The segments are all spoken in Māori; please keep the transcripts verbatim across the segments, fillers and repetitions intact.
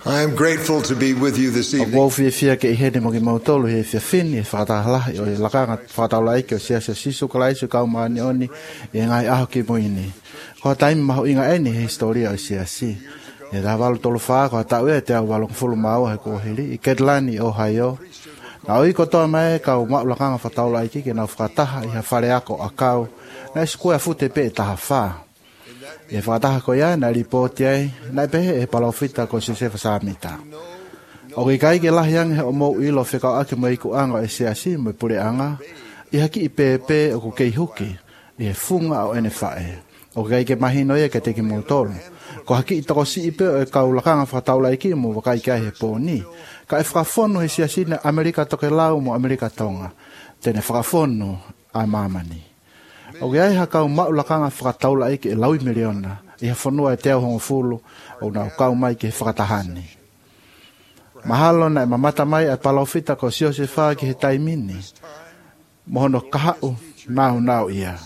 I am grateful to be with you this O evening. wau fia fia ke i hene mo ki mautolu he fia fini e whakatahalahi o i lakanga whakataula ike o sia sia sisu kala isu kau maani oni e ngai aho ki moini. Ko taimi maho inga eni he historia o sia si. E da walu tolu whaa ko tau e te au walu fulu mau he kohiri i Kedlani o Haio. Na oi ko toa mai kau mau lakanga whataula ike ke nau whakataha i ha whare ako a kau na iskua fute pe taha whaa. E whakataha ko ia na ripoti ai na pehe e palofita ko se se whasamita. O ki kai ke lahiang he o mou ilo whekau ake mai ku anga e se asi mo pure anga i haki i pepe o ku kei huki i he funga o ene whae. O ki kai ke mahino ia ke teki mo tolu. Ko haki i toko si ipe o e kau lakanga whataula iki mo wakai kai he pōni. Ka e whakafonu he se asi na Amerika toke lau mo Amerika tonga. Tene whakafonu a mamani. O ke ai hakau mau lakanga whakataula ike e laui miliona i ha whanua e teo hongo fulu o nau kau mai ke whakatahani. Mahalo na e mamata mai e palofita ko sio se whaa ki he taimini. Mohono kahau nau nau ia.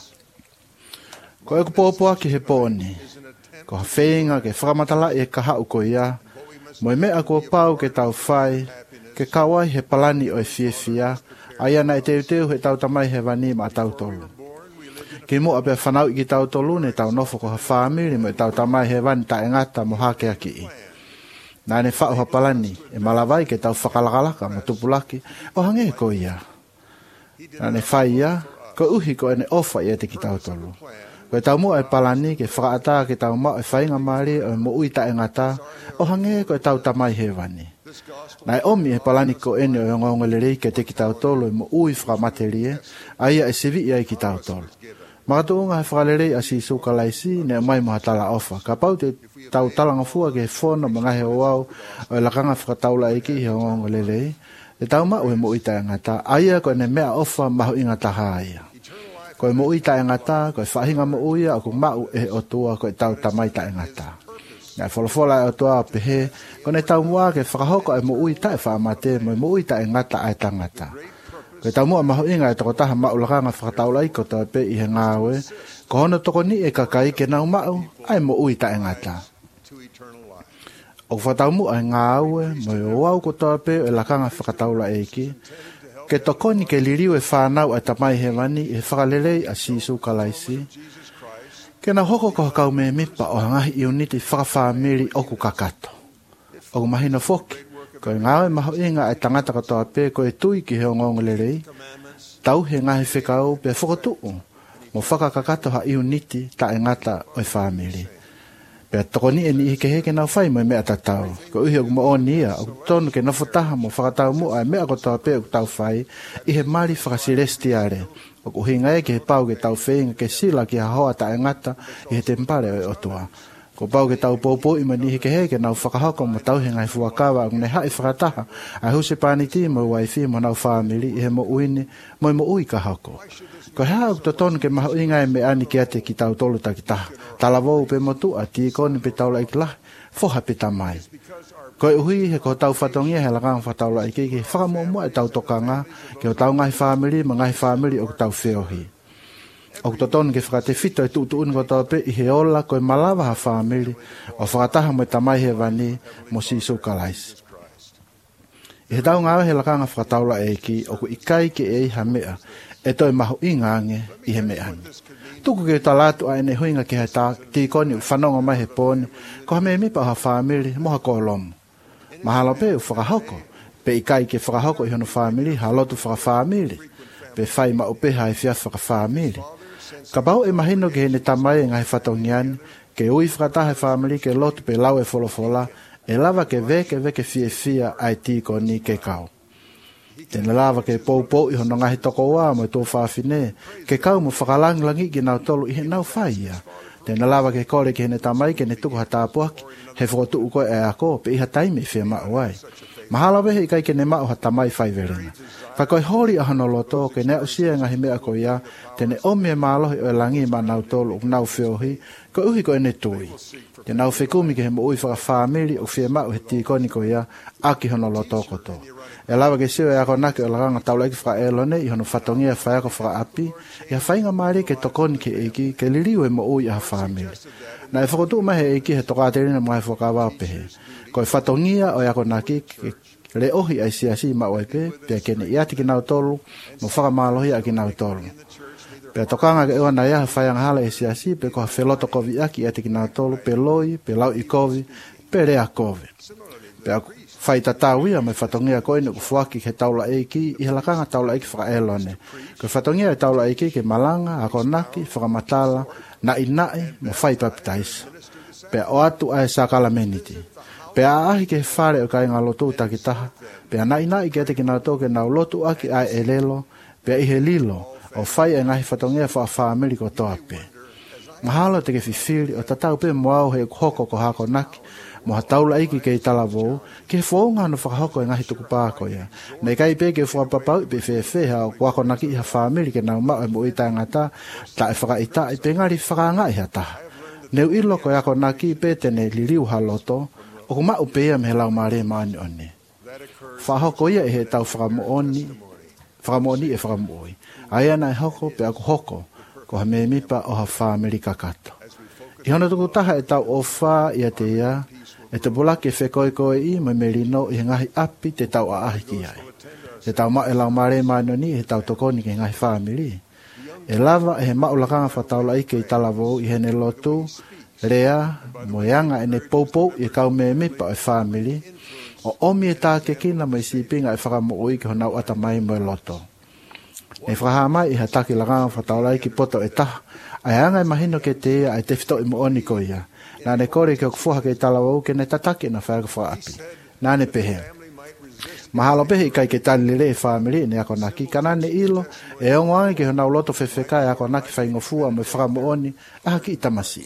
Ko e kupopoa ki he pōni. Ko ha whenga ke whakamatala e kahau ko ia. Mo e mea ko pau ke tau whai. Ke kawai he palani o e fie fia. Aia na e teu teu he tau tamai he vani ma tau tolu. Ke mo ape whanau i ki tau tolu ne tau nofo ko ha whaamiri mo e tau tamai he wani ta e ngata mo hake aki i. Nā ne whao hapalani e malawai ke tau whakalakalaka mo tupulaki o hange ko ia. Nā ne whai ia, ko uhi ko ene ofa ia te ki tau tolu. Ko e tau mo e palani ke whakaata ke tau mo e whainga maari o mo ui ta e ngata o hange ko e tau tamai he wani. Nā e omi e palani ko ene o ngongolerei ke te ki tau tolu e mo ui whakamaterie a ia e sevi ia i ki tau tolu. Makatunga he whakalere a si suka laisi ne mai mo hatala ofa. Ka pau te tau talanga fua ke whona mga he oau o e lakanga whakataula iki he ongongo lelei. E tau mau e mo ita e ngata. Aia ko ne mea ofa mahu ingata haia. Ko e mo ita e ngata, ko e whahinga mo uia o ku mau e otua ko e tau tamaita e ngata. Nga e wholofola e otua pehe, ko ne tau mua ke whakahoko e mo uita e whaamate mo e mo uita e ngata a e tangata. Ko tau mua maho inga e toko taha mau lakanga whakataula i ko tau pe i he ngāwe, ko hono toko ni e kakai ke nau mau, ai mo ui ta e ngata. O whatau mua e ngāwe, mo e oau ko tau pe e lakanga whakataula e ki, ke toko ni ke liriu e whanau e tamai he wani e whakalelei a sisu kalaisi, ke na hoko ko hakau me mipa o hangahi i uniti whakawhamiri o ku kakato. O ku mahina foki. Ko e ngawe maho inga e tangata katoa pe ko e tui ki he ongongo lerei. Tau he ngahe whekau pe whakotuu. Mo whakakakato ha iuniti ta e ngata o e whamiri. Pe toko ni e ni heke heke nau whai mo e mea tatau. Ko uhi o kuma o nia o tonu ke nafutaha mo whakatau mua e mea katoa pe o tau whai i he mari whakasirestiare. O ku hinga e ke he pau ke tau whenga ke sila ki ha hoa ta e ngata i he tempare o e otua. Ko pau ke tau popo i mani heke heke nau whakahoko mo tau he ngai fuakawa o ne hae whakataha a huse pāniti mo waifi mo nau whamiri i he mo uini mo i mo ui ka hoko. Ko hea o to tonu ke maho ingai me ani ke ate ki tau tolu ta ki taha. Talavou pe motu a ti koni pe taula ikilah foha pe tamai. Ko e uhi he ko tau whatongia he lakang whataula iki ki whakamomua e tau tokanga ke o tau ngai whamiri ma ngai whamiri o tau wheohi. O toton ke whakate whito e tuutu unu kotoa pe i he ola ko e malawa ha whamiri o whakataha mo e tamai he wani mo si sukalaisi. I he tau ngawe he lakanga whakataula e ki o ku ikai ke e i ha mea e toi maho ingange i he mea hani. Tuku ke talatu a ene huinga ke he ta tikoni u whanonga mai he pōni ko ha mea mipa ha whamiri mo ha kolomu. Mahalo pe u whakahoko pe ikai ke whakahoko i hono whamiri ha lotu whakawhamiri pe whai ma upeha e whia whakawhamiri. Ka pau e mahino ke hene tamai e ngai whatongiani, ke ui whakatahe whamiri ke lotu pe lau e wholofola, e lava ke veke veke fie fia ai tiko ni ke kau. Tena lava ke pou pou i hono ngahi toko wā mo e tō whawhine, ke kau mo whakalang langi ki nau tolu i he nau whaia. Tena lava ke kore ke hene tamai ke ne tuku hatapuaki, he whakotu uko e ako pe iha taime i whia mao wai. Mahala wehe i kai ke ne mao hatamai whai verena. Ka koe hori a hano loto ke ne usia ngahi mea ko ia, tene ome e mālohi o e langi ma nau tolu o nau whiohi, ko uhi ko e ne tui. Te nau whekumi ke he mo ui whaka whamiri o whia mau he tīkoni ko ia aki hono lo tōkoto. E lawa ke siwa e ako nake o laganga taula iki whaka elone i hono whatongia whaiako whaka api ia whainga maari ke tokoni ke eki ke liriu e mo ui aha whamiri. Na e whakotu mahe eki he tokaterina mga whaka wapehe. Ko e whatongia o ako nake le ohi ai siasi ma oipe pe kene iati ki nau tolu mo whaka malohi a ki nau tolu. Pe tokanga ke ewa na ia whaianga hala e siasi pe ko wheloto kovi aki iati ki nau tolu pe loi, pe lau i kovi, pe rea kovi. Pe aku whai tatawia mai whatongia koe ne kufuaki ke taula eiki i halakanga taula eiki whaka elone. Ko whatongia e taula eiki ke malanga, ako naki, whakamatala, na inai, mo whai papitaisa. Pe o atu ai sakala meniti. Pe a ahi ke whare o kai ngā lotu takitaha. Pe a nai nai ke te ki nau toke nau lotu aki ai elelo. Pe a ihe lilo o whai e ngahi whatongia wha whaamiri ko toa pe. Mahalo te ke whiwhiri o tatau pe moau he hoko ko hako naki. Mo ha taula iki ke i talavou. Ke whaunga no whakahoko e ngahi tuku pāko ia. Nei kai pe ke whakapapau pe whewheha o wako naki i ha whaamiri ke nau mau e mo i tā ngata. Ta e whakaita i pe ngari whakanga i ha taha. Neu ilo ko yako naki pe tene liriu haloto. O ku mau pea me he lau maare maani one. Whahoko ia e he tau whakamooni, whakamooni e whakamooi. Aia nai hoko pe aku hoko, ko ha me mipa o ha whaameri kakato. I hana tuku taha e tau o wha ia te ia, e te bulake whekoi koe i me merino i he ngahi api te tau a ahi ki ai. Te tau mau e lau maare maani oni e tau tokoni ke ngahi whaameri. E lava e he mau lakanga whataula ike i talavou i hene lotu, rea, moyanga e ne poupou i kau me mipa e whamiri, o omi e tā ke kina mai sipinga e whakamo ui ki honau ata mai mo e loto. E whahamai i hataki laganga whataulai ki poto e taha, ai anga e mahino ke te ia ai te whito i mo oni ko ia, nā ne kore ke o kufuha ke talawau ke ne tataki na whaaka whaapi, nā ne pehe. Mahalo pehe i kai ke tali le e whamiri ne ako naki, kana ne ilo, e ongoangi ke honau loto whewheka e ako naki whaingofua mo e whakamo oni, ahaki i tamasi.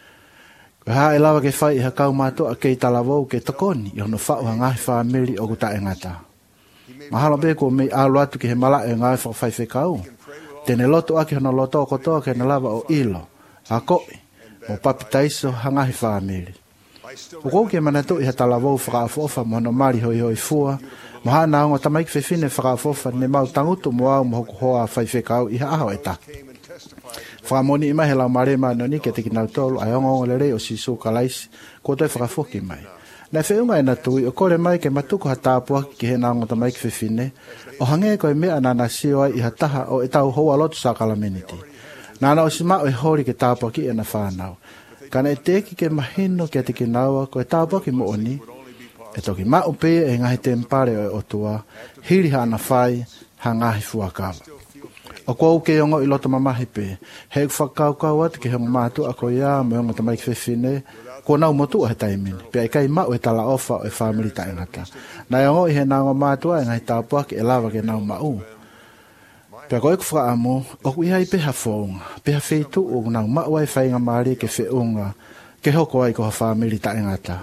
Ha e lawa ke whai i hakau mātua ke i talavou ke tokoni i hono whau ha ngahi whamiri o kuta e ngata. Mahalo pe ko mei alu atu ki he mala e ngahi whai whekau. Tene loto aki hono loto o kotoa ke na lava o ilo, ha koi, o papitaiso ha ngahi whamiri. O kou ke manatu i ha talavou whakaafofa mo hono mari hoi hoi fua, mo ha naongo tamaiki whewhine whakaafofa ne mau tangutu mo au mo hoku hoa whai whekau i ha aho e taki. Whamoni ima he lau marema noni ke te ki nau tolu ai ongo le rei o sisu kalaisi ko toi whakafoki mai. Nei whiunga e natui o kore mai ke matuko ha tāpua ki he naongo ta mai ki whiwhine o hange koe mea nana sio ai i ha taha o e tau hoa lotu sa kalameniti. Nana o si mao e hori ke tāpua ki e na whanau. Kana e teki ke mahino ke te ki naua ko e tāpua ki mo oni e toki mao pea e ngahi tempare o e otua hiri ha ana whai ha ngahi fuakawa. O kou ke ongo i loto mamahi pe, he whakau kau atu ke hongo mātu a ko ia me hongo tamai ki whewhine, ko nau motu a he taimini, pe ai kai mau e tala ofa o e whamiri ta ingata. Nai ongo i he nango mātu a e ngai tāpua ki e lawa ke nau mau. Pe a koe ku whaka amo, o ku ihai peha whaunga, peha wheitu o nau mau ai whainga maari ke whiunga, ke hoko ai ko ha whamiri ta ingata.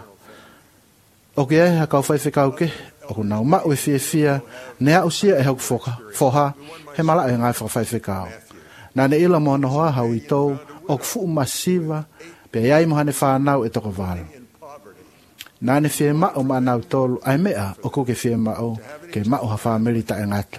O ke ai ha kau whai whikau ke, o ku nau mau e whia whia, nea usia e hau whoha, he mala e ngai whakawhai whikau. Nā ne ila mohono hoa hau i tau, o kufu masiva, pe iai mohane whanau e toko walo. Nā ne whie mao ma nau tolu, ai mea o kuke whie mao, ke mao ha whamiri ta e ngata.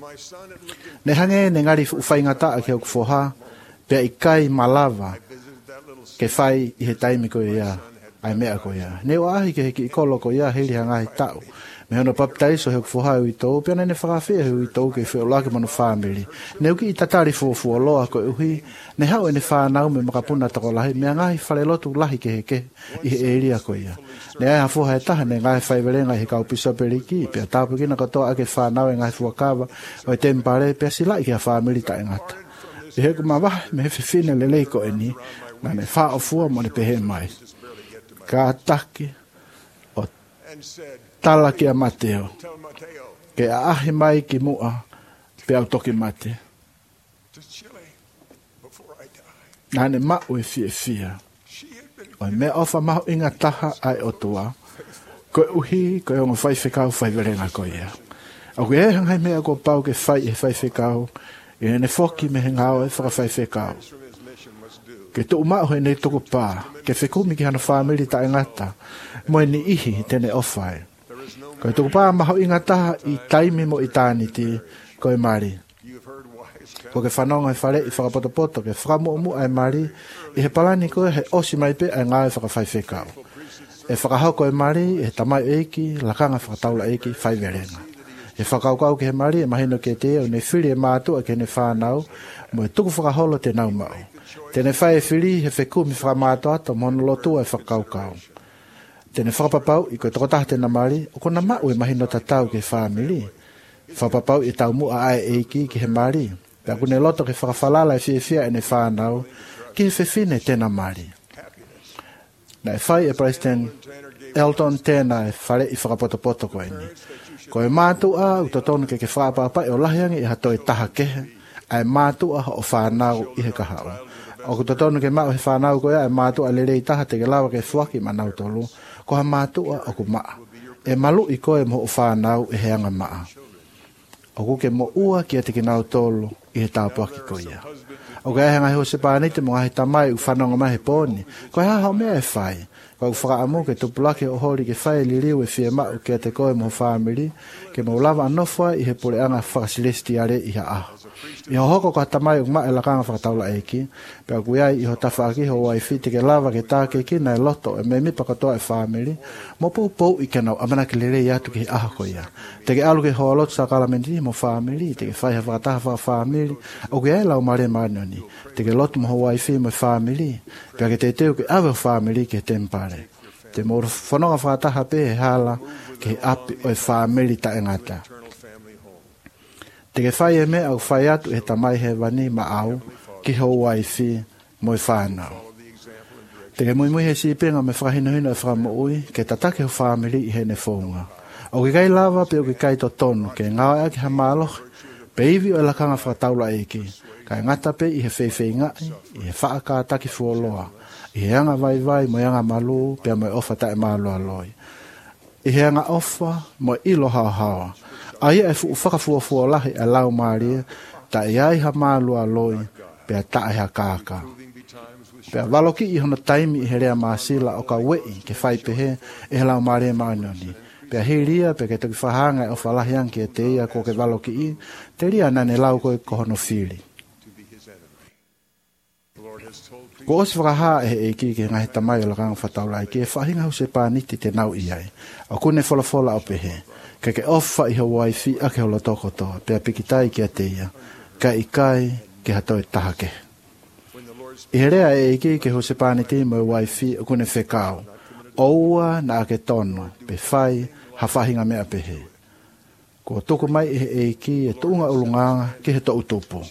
Ne hange ne ngari uwhai ngata a ke au kufoha, pe i kai malava, ke whai i he taimi ko ia, ai mea ko ia. Ne o ahi ke heki i kolo ko ia, hiri hangai tau. Me hono papitaiso he kufoha ui tau, pia nene whakawhia ui tau ke whio lake manu whamiri. Ne uki i tatari fuafua loa ko uhi, ne hau e ne whanau me makapuna tako lahi, mea ngahi whale lotu lahi ke heke i he eria ko ia. Ne ai hafuha e taha, ne ngai whaiverenga he kau piso periki, pia tāpu kina katoa ake whanau e ngai fuakawa, o e tempare, pia sila i ke ha whamiri ta engata. I he kumawah, me he whiwhine le leiko e ni, na ne wha o fua mo ne pehe mai. Ka taki, o tala ki a Mateo, ke a ahi mai ki mua, pe au toki mate. Nane mau e fie fia, o e mea ofa mahu inga taha ai o tua, koe uhi, koe ongo whai whikau whai verenga ko ia. Au ke e hangai mea ko pau ke whai e whai whikau, e ne foki me he ngao e whaka whai whikau. Ke Ke tu uma ho nei tuku pa, ke whekumi ki hana whamiri ta ingata, mo ni ihi tene ofai. Ko tuku pa maho ingata i taimi mo i tāniti ko e mari. Ko ke whanonga e whare i whakapotopoto ke whakamu umu ai mari, i he palani ko he osi mai pe ai ngāi whakawhai whekau. E whakahau ko e mari, e tamai eiki, lakanga whakataula eiki, whai verenga. E whakaukau ke he mari, e mahino ke te, o ne whiri e mātua ke ne whānau, mo e tuku whakaholo te nau mau. Tene whai e whiri, he whekumi whakamātua ato, mono lotua e whakaukau. Tene whakapapau, i koe tokotaha te namari, o kona mau e mahino tatau ke whamiri. Whakapapau i tau mua ai eiki ki he mari. Pea kune loto ke whakawhalala e whiawhia e ne whānau, ki he whiwhine te namari. Na e whai e President Elton tēnā e whare i whakapotopoto koe ni. Ko e mātua u totonu ke ke whapapa e o lahiangi i hato e taha kehe, ai mātua o whānau i he kahau. O ku totonu ke mau he whānau koe ai mātua lere i taha te ke lawa ke whaki manau tolu, ko ha mātua o ku maa. E malu i koe mo o whānau i heanga maa. O ku ke mo ua ki a te ke nau tolu i he tāpuaki koe ia. O ke ahenga heo se pānite mo ngahi tamai u whanonga mai he pōni, ko he hao mea e whai. Ko u whakaamu ke tupulake o hori ke whai li riu e whia mau ke te koe mo whamiri, ke mo lava anofua i he pureanga whakasilesti are i ha aho. I ho hoko ko tamai u ma e lakanga whakataula eiki, pe a kuiai i ho tawhaaki ho waifi te ke lava ke tāke ki na e loto e me mi pakatoa e whamiri, mo pou pou i ke nau amana ke lere i atu ki aho ko ia. Te ke alu ke ho alotu sa kalamenti mo whamiri, te ke whai ha whakataha wha whamiri, o ke ai lau mare manoni, te ke lotu mo ho waifi mo whamiri, pe a ke te teo ke awe whamiri ke tempare. Te moro whanonga whakataha pe he hala ke api o e whamiri ta engata. Te ke whai e me au whai atu e tamai he wani ma au ki ho waifi mo i whanau. Te ke mui mui he sipenga me whahino hino e whamo ui ke tatake ho whamiri i he ne whonga. O ke kai lava pe o ke kai to tonu ke ngāo ea ki ha māloch pe iwi o e lakanga whakataula eiki. Kai ngata pe i he whewhei ngai i he whaaka taki fuoloa. I he anga vai vai mo anga malu pe mo e ofa ta e malu aloi. I he anga ofa mo ilo hao hawa. Ai e fu whakafuafua lahi a lau maria, ta e ai ha mālu a loi, pe a ta e ha kāka. Pe a waloki i hono taimi i he rea māsila o ka wei ke whai pehe e he lau maria maanoni. Pe a hiria pe ke toki whahanga e o whalahi anki e te ia ko ke waloki i, te ria nane lau koe ko hono whiri. Ko osi whakaha e e ki ke ngahi tamai o lakanga whataulai ki e whahinga hu se pāniti te nau i ai. O kune fola fola o pehe. Ka ke ofa i ha waifi a ke hola toko toa, pe a pikitai ki a teia, ka i kai ke hato e taha ke. I he rea e iki ke ho se pāniti mo e waifi o kune whekau, oua na a ke tono, pe whai ha whahinga mea pehe. Ko toko mai e e iki e tuunga ulunganga ki he to utupu.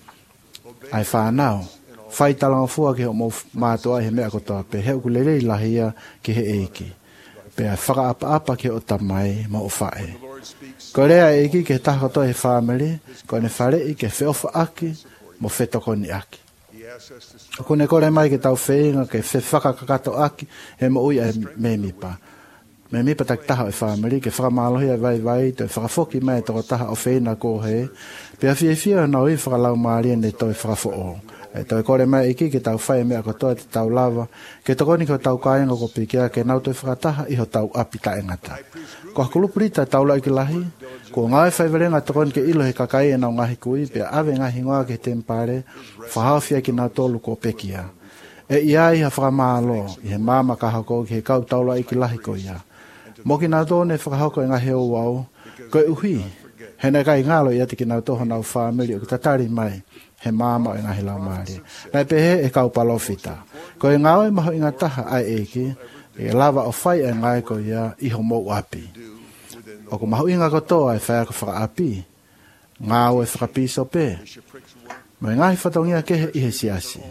Ai whanau, whai talanga fua ke ho mo mātua he mea kotoa, pe he ukulele i lahia ki he e iki. Pe a whakaapa-apa ke o tamai mo o whae. Ko rea e iki ke taha kotoa he whamiri, ko ne whare i ke whiofa aki mo whetoko ni aki. Ko ne kore mai ke tau wheinga ke whe whakakakato aki he mo ui a me mipa. Me mipa tak taha e whamiri ke whakamalohi a vai vai to e whakafoki mai toko taha o wheina ko he, pe a whie whia na ui whakalau maaria ne to e whakafo o. E toi kore mai iki ke tau whae mea kotoa te tau lava, ke tokoni ko tau kāinga ko pikia ke nau toi whakataha iho tau api ta engata. Ko hakulupurita tau lai ki lahi, ko ngai whaiverenga tokoni ke ilo he kakai e nau ngahi kui, pe ave ngahi ngoa ke tempare, whahawhia ki nau tolu ko pekia. E iai ha whakamalo, i he māma kahako ki he kau tau lai ki lahi ko ia. Mo ki nau tōne whakahoko e ngahi o wau, ko e uhi, he nei kai ngalo i ati ki nau toho nau whamiri o ki tatari mai, he māma e ngahi lau maari. Nai pehe e kau palofita. Ko e ngau e maho inga taha ai eki, e lava o whai e ngai ko ia iho mou api. O ko maho inga kotoa e whai ako whakaapi, ngau e whakapiso pe. Mo e ngahi whatongia kehe ihe siasi.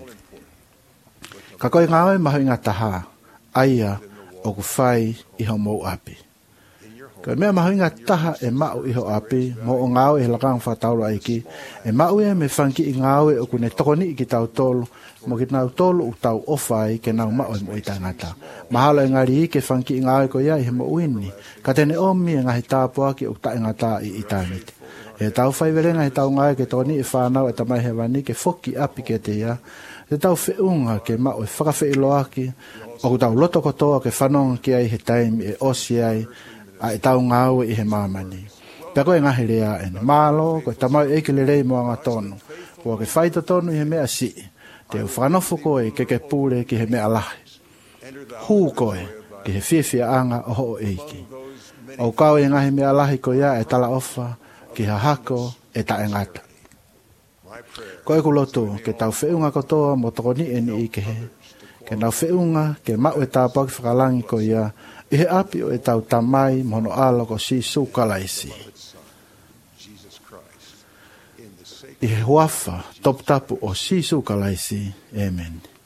Ka ko e ngau e maho inga taha, aia o ku whai iho mou api. Ko mea maho inga taha e mau iho api, mo o ngau e lakang whatauro aiki, e mau e me whanki i ngau e o kune tokoni i ki tau tolu, mo ki tau tolu u tau ofai ke nau mau e mo i tangata. Mahalo e ngari i ke whanki i ngau e ko ia i he mo uini, ka tene omi e ngahi tāpua ki o ta ingata i itaniti. E tau whaiverenga he tau ngai ke tokoni i whanau e tamai he wani ke foki api ke te ia, Te tau whiunga ke mau e whakawhiloaki, o tau loto kotoa ke whanonga ki ai he taimi e osi ai, a e tau ngāue i he mamani. Pea koe ngahi rea ene, mālo, koe tamau eike le rei moanga tonu, kua ke whaita tonu i he mea si, te u whanofo koe ke ke pūre ki he mea lahi. Hū koe, ki he whiawhia anga o ho eiki. O kau e ngahi mea lahi ko ia e tala ofa, ki ha hako e ta engata. Koe kuloto, ke tau whiunga kotoa mo toko ni eni i ke he. Ke nau whiunga, ke mau e tāpau ki whakalangi ko ia, i he api o e tau tamai mono alo ko si sukalaisi. I he huafa, top tapu o si sukalaisi. Amen.